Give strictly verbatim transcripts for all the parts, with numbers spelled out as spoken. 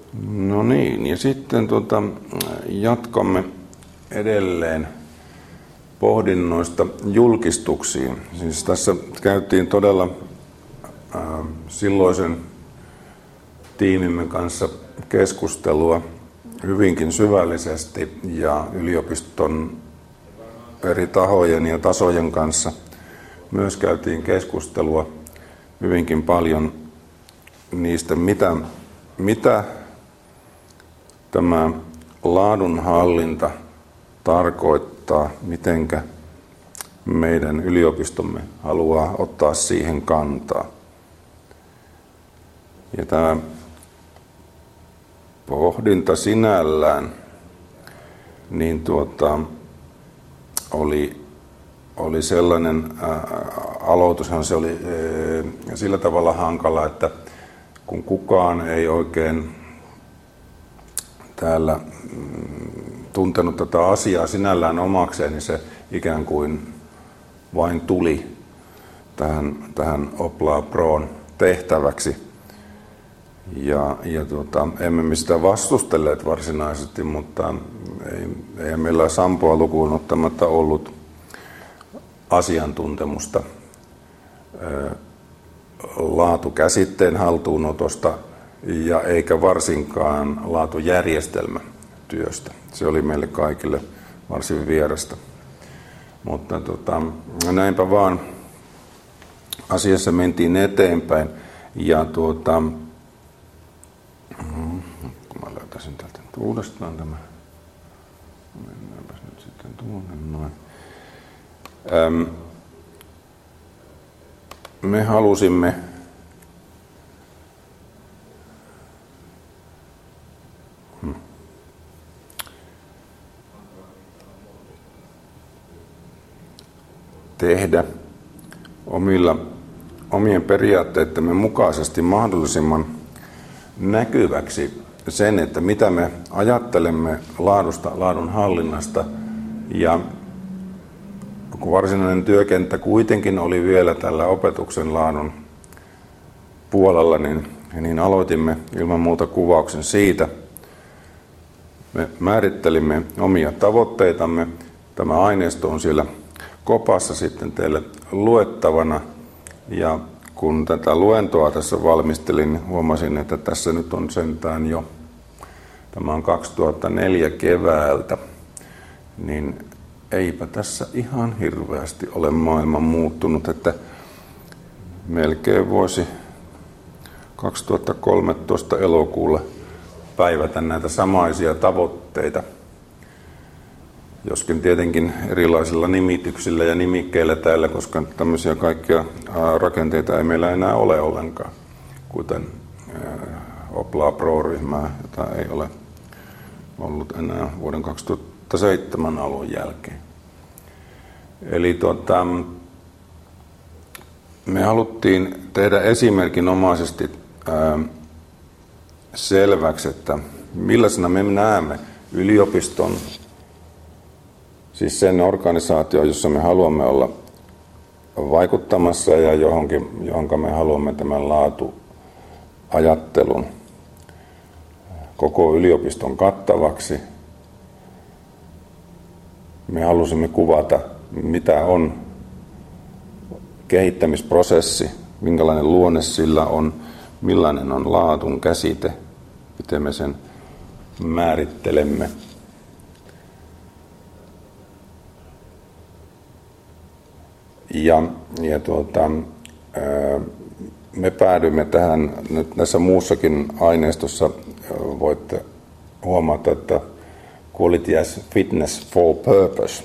No niin, ja sitten tuota, jatkamme edelleen pohdinnoista julkistuksiin. Siis tässä käytiin todella äh, silloisen tiimimme kanssa keskustelua hyvinkin syvällisesti ja yliopiston eri tahojen ja tasojen kanssa myös käytiin keskustelua hyvinkin paljon niistä, mitä, mitä tämä laadunhallinta tarkoittaa, mitenkä meidän yliopistomme haluaa ottaa siihen kantaa. Ja tämä pohdinta sinällään niin tuota, oli, oli sellainen ää, aloitushan se oli ää, sillä tavalla hankala, että kun kukaan ei oikein täällä tuntenut tätä asiaa sinällään omakseen, niin se ikään kuin vain tuli tähän, tähän Oplaa Proon tehtäväksi. Ja, ja tuota, emme me sitä vastustelleet varsinaisesti, mutta ei, ei meillä Sampoa lukuun ottamatta ollut asiantuntemusta ää, laatukäsitteen haltuunotosta ja eikä varsinkaan laatujärjestelmätyöstä. Se oli meille kaikille varsin vierasta. Mutta tota, näinpä vaan asiassa mentiin eteenpäin. Ja tuota, kun mä löytäisin täältä uudestaan tämä. Mennäänpäs nyt sitten tuonne noin. Öm, me halusimme hmm. tehdä omilla, omien periaatteittemme mukaisesti mahdollisimman näkyväksi sen, että mitä me ajattelemme laadusta, laadun hallinnasta, ja kun varsinainen työkenttä kuitenkin oli vielä tällä opetuksen laadun puolella, niin, niin aloitimme ilman muuta kuvauksen siitä. Me määrittelimme omia tavoitteitamme. Tämä aineisto on siellä kopassa sitten teille luettavana, ja kun tätä luentoa tässä valmistelin, niin huomasin, että tässä nyt on sentään jo, tämä on kaksituhattaneljä keväältä, niin eipä tässä ihan hirveästi ole maailma muuttunut, että melkein voisi kaksituhattakolmetoista elokuulla päivätä näitä samaisia tavoitteita, joskin tietenkin erilaisilla nimityksillä ja nimikkeillä täällä, koska tämmöisiä kaikkia rakenteita ei meillä enää ole ollenkaan, kuten Oplaa Pro-ryhmää, jota ei ole ollut enää vuoden kaksituhattaseitsemän alun jälkeen. Eli tuota, me haluttiin tehdä esimerkinomaisesti ää, selväksi, että millaisena me näemme yliopiston, siis sen organisaatio, jossa me haluamme olla vaikuttamassa ja johonkin, johonka me haluamme tämän laatuajattelun koko yliopiston kattavaksi. Me halusimme kuvata, mitä on kehittämisprosessi, minkälainen luonne sillä on, millainen on laatun käsite, miten me sen määrittelemme. Ja, ja tuota, me päädymme tähän nyt näissä muussakin aineistossa, voitte huomata, että Quality as Fitness for Purpose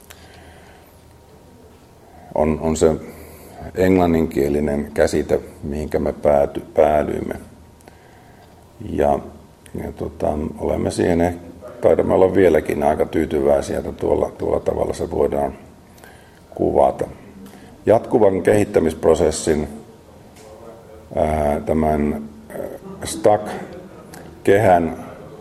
on, on se englanninkielinen käsite, mihinkä me pääty, päädyimme. Ja, ja tuota, olemme siihen, taidamme olla vieläkin aika tyytyväisiä, että tuolla, tuolla tavalla se voidaan kuvata. Jatkuvan kehittämisprosessin ää, tämän S T A C-kehän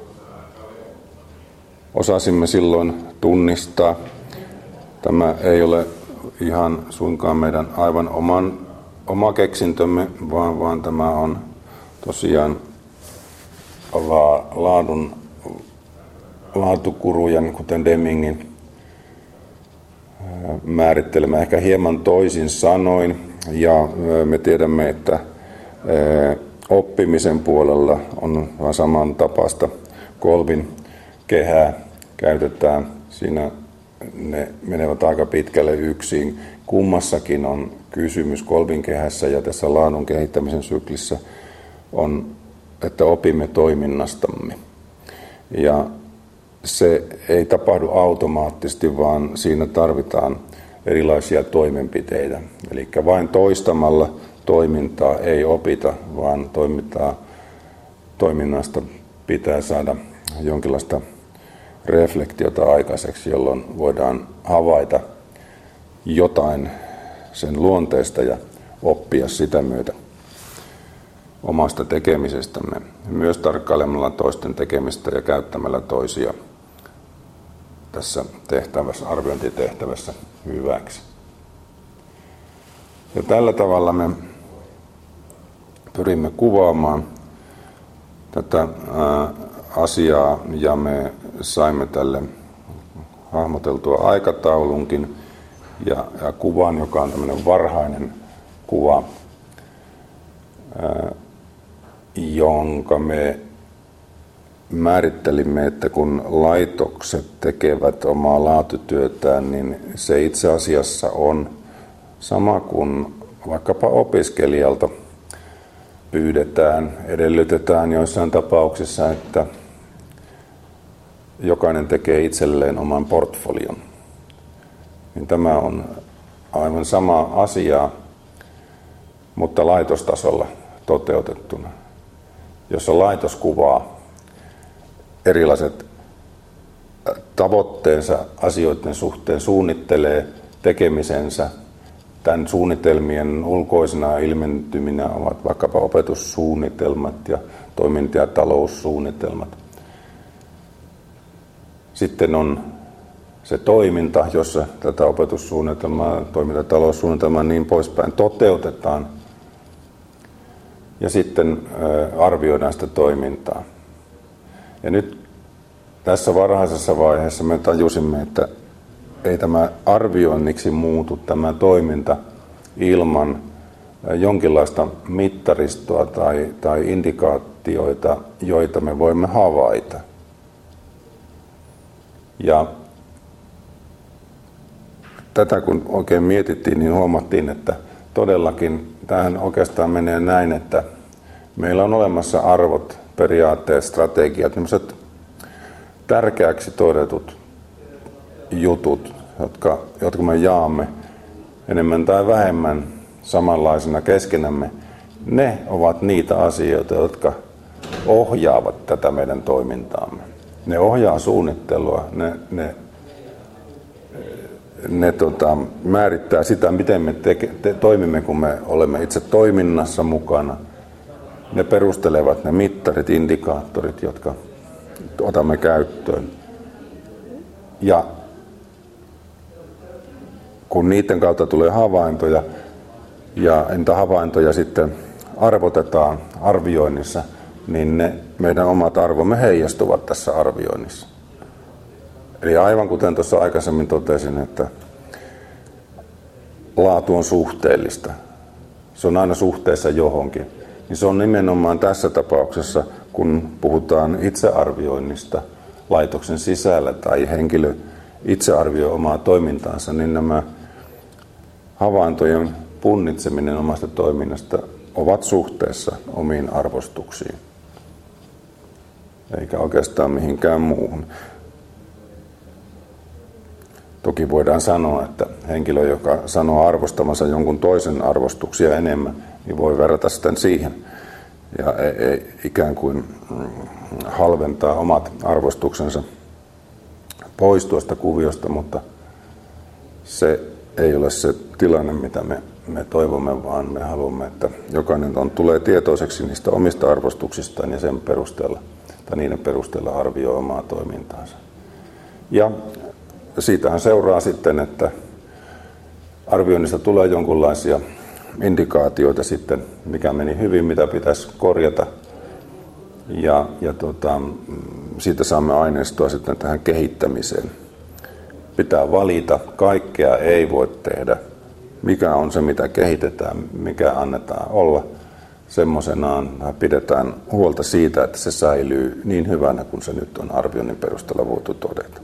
osasimme silloin tunnistaa. Tämä ei ole ihan suinkaan meidän aivan oman, oma keksintömme, vaan, vaan tämä on tosiaan laadun laatukurujen, kuten Demingin määrittelemä ehkä hieman toisin sanoin. Ja me tiedämme, että oppimisen puolella on vain samantapaista kolbin kehää käytetään. Siinä ne menevät aika pitkälle yksin. Kummassakin on kysymys kolbin kehässä ja tässä laadun kehittämisen syklissä on, että opimme toiminnastamme. Ja se ei tapahdu automaattisesti, vaan siinä tarvitaan erilaisia toimenpiteitä. Eli vain toistamalla toimintaa ei opita, vaan toimintaa, toiminnasta pitää saada jonkinlaista reflektiota aikaiseksi, jolloin voidaan havaita jotain sen luonteesta ja oppia sitä myötä omasta tekemisestämme. Myös tarkkailemalla toisten tekemistä ja käyttämällä toisia tässä tehtävässä, arviointitehtävässä hyväksi. Ja tällä tavalla me pyrimme kuvaamaan tätä asiaa ja me saimme tälle hahmoteltua aikataulunkin ja, ja kuvan, joka on tämmöinen varhainen kuva, ää, jonka me määrittelimme, että kun laitokset tekevät omaa laatutyötään, niin se itse asiassa on sama kuin vaikkapa opiskelijalta pyydetään, edellytetään joissain tapauksissa, että jokainen tekee itselleen oman portfolion. Niin tämä on aivan sama asia, mutta laitostasolla toteutettuna, jossa laitos kuvaa erilaiset tavoitteensa asioiden suhteen, suunnittelee tekemisensä. Tämän suunnitelmien ulkoisena ilmentyminä ovat vaikkapa opetussuunnitelmat ja toiminta- ja taloussuunnitelmat. Sitten on se toiminta, jossa tätä opetussuunnitelmaa, toiminta- ja taloussuunnitelmaa niin poispäin toteutetaan. Ja sitten arvioidaan sitä toimintaa. Ja nyt tässä varhaisessa vaiheessa me tajusimme, että ei tämä arvioinniksi muutu tämä toiminta ilman jonkinlaista mittaristoa tai, tai indikaatioita, joita me voimme havaita. Ja tätä kun oikein mietittiin, niin huomattiin, että todellakin tähän oikeastaan menee näin, että meillä on olemassa arvot, periaatteet, strategiat, sellaiset tärkeäksi todetut jutut, jotka, jotka me jaamme enemmän tai vähemmän samanlaisena keskenämme. Ne ovat niitä asioita, jotka ohjaavat tätä meidän toimintaamme. Ne ohjaa suunnittelua, ne, ne, ne tota, määrittää sitä, miten me teke, te, toimimme, kun me olemme itse toiminnassa mukana. Ne perustelevat ne mittarit, indikaattorit, jotka otamme käyttöön. Ja kun niiden kautta tulee havaintoja, ja entä havaintoja sitten arvotetaan arvioinnissa, niin ne meidän omat arvomme heijastuvat tässä arvioinnissa. Eli aivan kuten tuossa aikaisemmin totesin, että laatu on suhteellista. Se on aina suhteessa johonkin. Niin se on nimenomaan tässä tapauksessa, kun puhutaan itsearvioinnista laitoksen sisällä tai henkilö itse arvioi omaa toimintaansa, niin nämä havaintojen punnitseminen omasta toiminnasta ovat suhteessa omiin arvostuksiin, eikä oikeastaan mihinkään muuhun. Toki voidaan sanoa, että henkilö, joka sanoo arvostamansa jonkun toisen arvostuksia enemmän, niin voi verrata sitten siihen ja ei, ei ikään kuin halventaa omat arvostuksensa pois tuosta kuviosta, mutta se ei ole se tilanne, mitä me, me toivomme, vaan me haluamme, että jokainen on, tulee tietoiseksi niistä omista arvostuksistaan ja sen perusteella, tai niiden perusteella arvioi omaa toimintaansa. Ja siitähän seuraa sitten, että arvioinnista tulee jonkinlaisia indikaatioita sitten, mikä meni hyvin, mitä pitäisi korjata. Ja, ja tota, siitä saamme aineistoa sitten tähän kehittämiseen. Pitää valita, kaikkea ei voi tehdä. Mikä on se, mitä kehitetään, mikä annetaan olla semmoisenaan. Pidetään huolta siitä, että se säilyy niin hyvänä kuin se nyt on arvioinnin perusteella voitu todeta.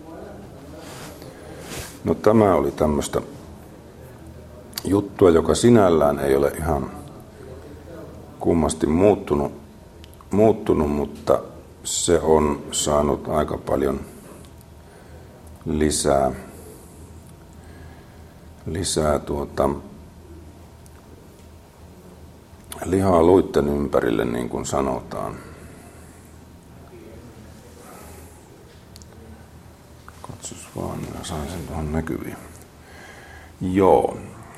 No tämä oli tämmöistä juttua, joka sinällään ei ole ihan kummasti muuttunut, muuttunut, mutta se on saanut aika paljon lisää, lisää tuota, lihaa luitten ympärille, niin kuin sanotaan. Katsos vaan, minä sain sen tuohon näkyviin. Joo.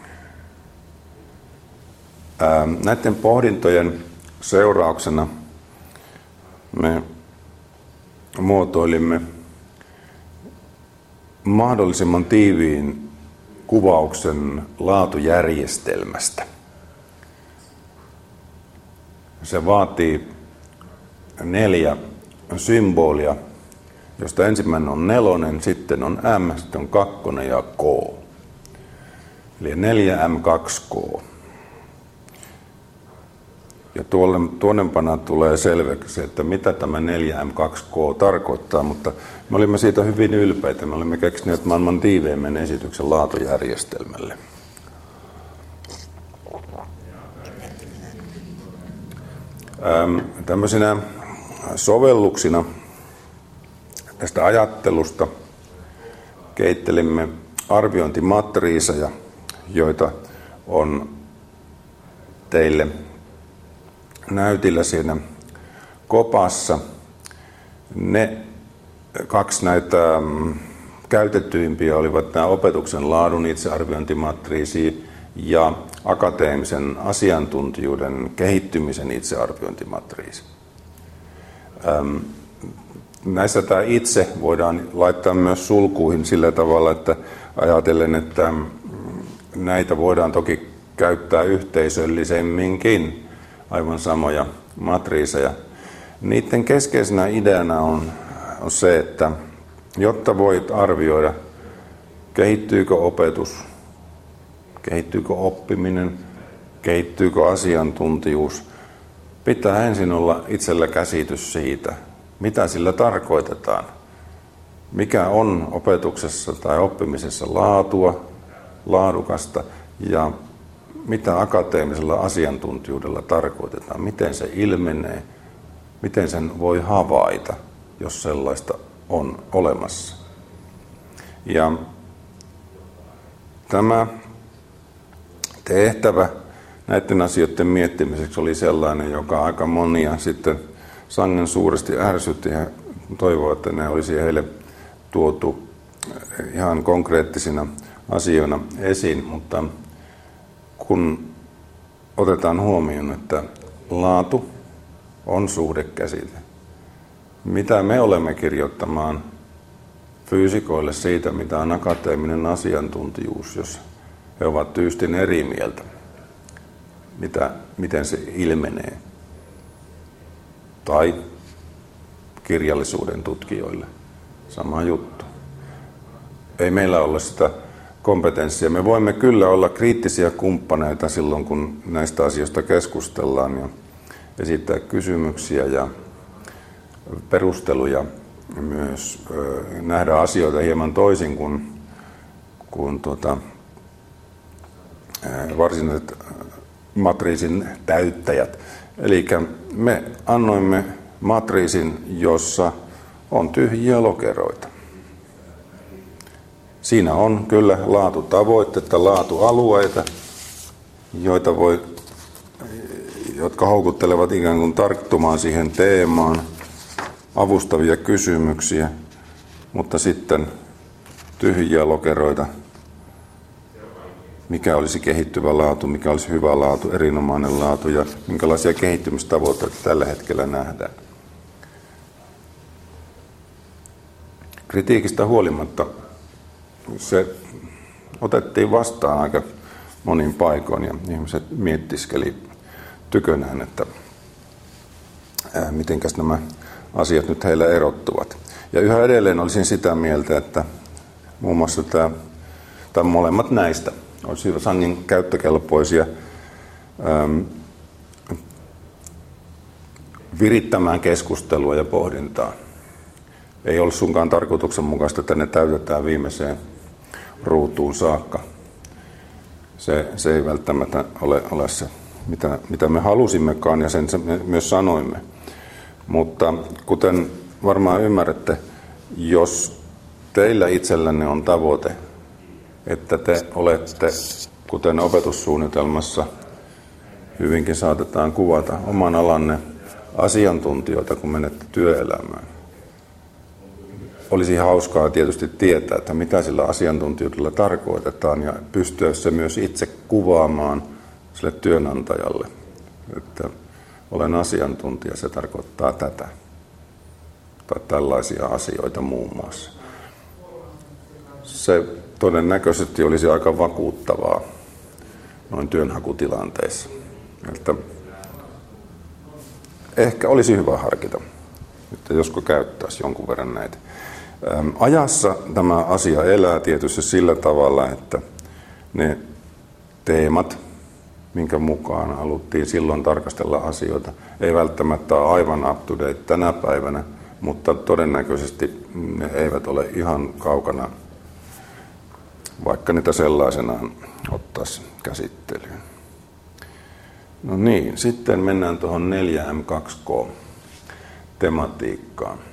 Ää, näiden pohdintojen seurauksena me muotoilimme mahdollisimman tiiviin kuvauksen laatujärjestelmästä. Se vaatii neljä symbolia, josta ensimmäinen on nelonen, sitten on M, sitten on kakkonen ja K. Eli neljä M kaksi K. Ja tuolle, tuonnempana tulee selväksi, että mitä tämä neljä M kaksi K tarkoittaa, mutta me olimme siitä hyvin ylpeitä. Me olimme keksineet maailman tiiveimmän esityksen laatujärjestelmälle. Ähm, tämmöisinä sovelluksina tästä ajattelusta kehittelimme arviointimatriiseja, joita on teille näytillä siinä kopassa. Ne kaksi näitä käytettyimpiä olivat nämä opetuksen laadun itsearviointimatriisia ja akateemisen asiantuntijuuden kehittymisen itsearviointimatriisi. Ähm, näissä tämä itse voidaan laittaa myös sulkuihin sillä tavalla, että ajatellen, että näitä voidaan toki käyttää yhteisöllisemminkin, aivan samoja matriiseja. Niiden keskeisenä ideana on, on se, että jotta voit arvioida, kehittyykö opetus, kehittyykö oppiminen, kehittyykö asiantuntijuus, pitää ensin olla itsellä käsitys siitä, mitä sillä tarkoitetaan. Mikä on opetuksessa tai oppimisessa laatua, laadukasta ja mitä akateemisella asiantuntijuudella tarkoitetaan, miten se ilmenee, miten sen voi havaita, jos sellaista on olemassa. Ja tämä tehtävä näiden asioiden miettimiseksi oli sellainen, joka aika monia sitten sangen suuresti ärsytti ja toivoi, että ne olisi heille tuotu ihan konkreettisina asioina esiin, mutta kun otetaan huomioon, että laatu on suhdekäsite, mitä me olemme kirjoittamaan fyysikoille siitä, mitä on akateeminen asiantuntijuus, jos he ovat tyystin eri mieltä, mitä, miten se ilmenee, tai kirjallisuuden tutkijoille sama juttu. Ei meillä ole sitä kompetenssia. Me voimme kyllä olla kriittisiä kumppaneita silloin, kun näistä asioista keskustellaan ja esittää kysymyksiä ja perusteluja, myös nähdä asioita hieman toisin kuin, kuin tuota, varsinaiset matriisin täyttäjät. Eli me annoimme matriisin, jossa on tyhjiä lokeroita. Siinä on kyllä laatutavoitteita, laatualueita, joita voi, jotka houkuttelevat ikään kuin tarttumaan siihen teemaan, avustavia kysymyksiä, mutta sitten tyhjiä lokeroita, mikä olisi kehittyvä laatu, mikä olisi hyvä laatu, erinomainen laatu ja minkälaisia kehittymistavoitteita tällä hetkellä nähdään. Kritiikistä huolimatta se otettiin vastaan aika monin paikoin ja ihmiset miettiskeli tykönään, että äh, mitenkäs nämä asiat nyt heillä erottuvat. Ja yhä edelleen olisin sitä mieltä, että muun muassa tämä, tai molemmat näistä olisi sangen käyttökelpoisia ähm, virittämään keskustelua ja pohdintaa. Ei ole sunkaan tarkoituksenmukaista, että ne täytetään viimeiseen ruutuun saakka. Se, se ei välttämättä ole, ole se, mitä, mitä me halusimmekaan, ja sen me myös sanoimme. Mutta kuten varmaan ymmärrätte, jos teillä itsellänne on tavoite, että te olette, kuten opetussuunnitelmassa hyvinkin saatetaan kuvata, oman alanne asiantuntijoita, kun menette työelämään. Olisi hauskaa tietysti tietää, että mitä sillä asiantuntijuudella tarkoitetaan, ja pystyä se myös itse kuvaamaan sille työnantajalle. Että olen asiantuntija, se tarkoittaa tätä. Tai tällaisia asioita muun muassa. Se todennäköisesti olisi aika vakuuttavaa noin työnhakutilanteissa. Että ehkä olisi hyvä harkita, että josko käyttäisi jonkun verran näitä. Ajassa tämä asia elää tietysti sillä tavalla, että ne teemat, minkä mukaan haluttiin silloin tarkastella asioita, ei välttämättä ole aivan up to date tänä päivänä, mutta todennäköisesti ne eivät ole ihan kaukana, vaikka niitä sellaisenaan ottaisi käsittelyyn. No niin, sitten mennään tuohon neljä M kaksi K -tematiikkaan.